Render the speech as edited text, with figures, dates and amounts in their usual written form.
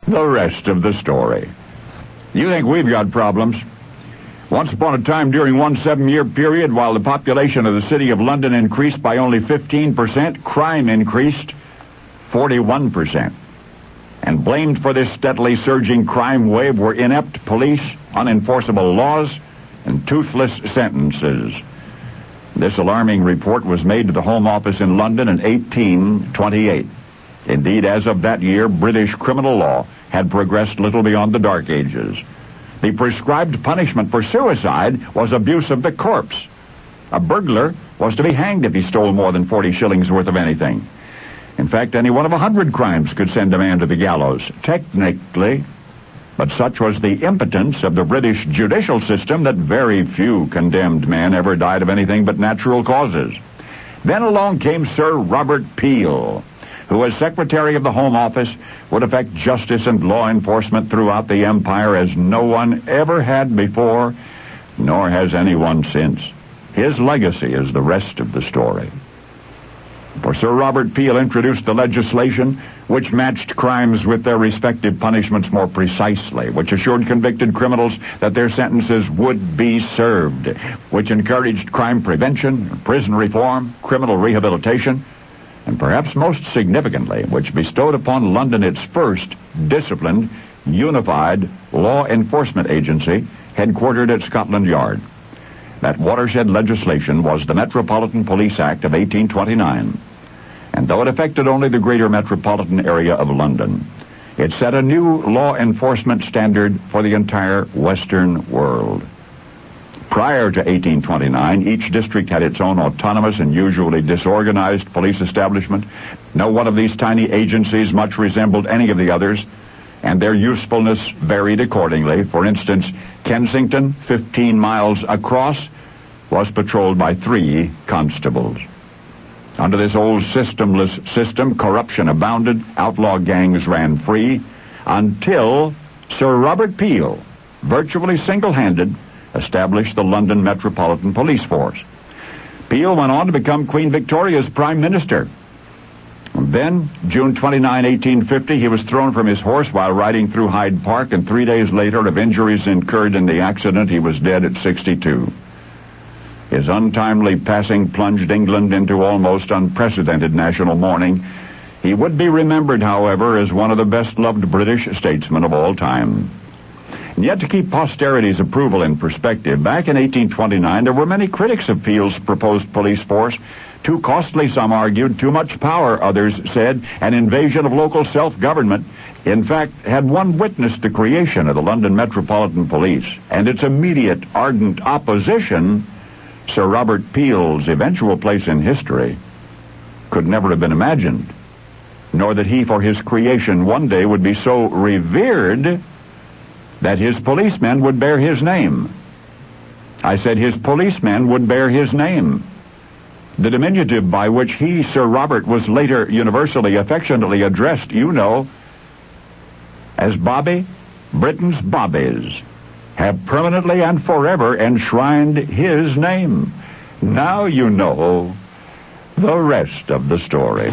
The rest of the story. You think we've got problems? Once upon a time, during one 7-year period, while the population of the city of London increased by only 15%, crime increased 41%. And blamed for this steadily surging crime wave were inept police, unenforceable laws, and toothless sentences. This alarming report was made to the Home Office in London in 1828. Indeed, as of that year, British criminal law had progressed little beyond the Dark Ages. The prescribed punishment for suicide was abuse of the corpse. A burglar was to be hanged if he stole more than 40 shillings worth of anything. In fact, any one of 100 crimes could send a man to the gallows, technically. But such was the impotence of the British judicial system that very few condemned men ever died of anything but natural causes. Then along came Sir Robert Peel, who as Secretary of the Home Office would effect justice and law enforcement throughout the empire as no one ever had before, nor has anyone since. His legacy is the rest of the story. For Sir Robert Peel introduced the legislation which matched crimes with their respective punishments more precisely, which assured convicted criminals that their sentences would be served, which encouraged crime prevention, prison reform, criminal rehabilitation, and perhaps most significantly, which bestowed upon London its first disciplined, unified law enforcement agency headquartered at Scotland Yard. That watershed legislation was the Metropolitan Police Act of 1829. And though it affected only the greater metropolitan area of London, it set a new law enforcement standard for the entire Western world. Prior to 1829, each district had its own autonomous and usually disorganized police establishment. No one of these tiny agencies much resembled any of the others, and their usefulness varied accordingly. For instance, Kensington, 15 miles across, was patrolled by 3 constables. Under this old systemless system, corruption abounded, outlaw gangs ran free, until Sir Robert Peel, virtually single-handed, established the London Metropolitan Police Force. Peel went on to become Queen Victoria's Prime Minister. And then, June 29, 1850, he was thrown from his horse while riding through Hyde Park, and 3 days later, of injuries incurred in the accident, he was dead at 62. His untimely passing plunged England into almost unprecedented national mourning. He would be remembered, however, as one of the best-loved British statesmen of all time. And yet, to keep posterity's approval in perspective, back in 1829, there were many critics of Peel's proposed police force. Too costly, some argued, too much power, others said, an invasion of local self-government. In fact, had one witnessed the creation of the London Metropolitan Police and its immediate, ardent opposition, Sir Robert Peel's eventual place in history could never have been imagined, nor that he, for his creation, one day would be so revered that his policemen would bear his name. I said his policemen would bear his name. The diminutive by which he, Sir Robert, was later universally affectionately addressed, you know, as Bobby, Britain's Bobbies, have permanently and forever enshrined his name. Now you know the rest of the story.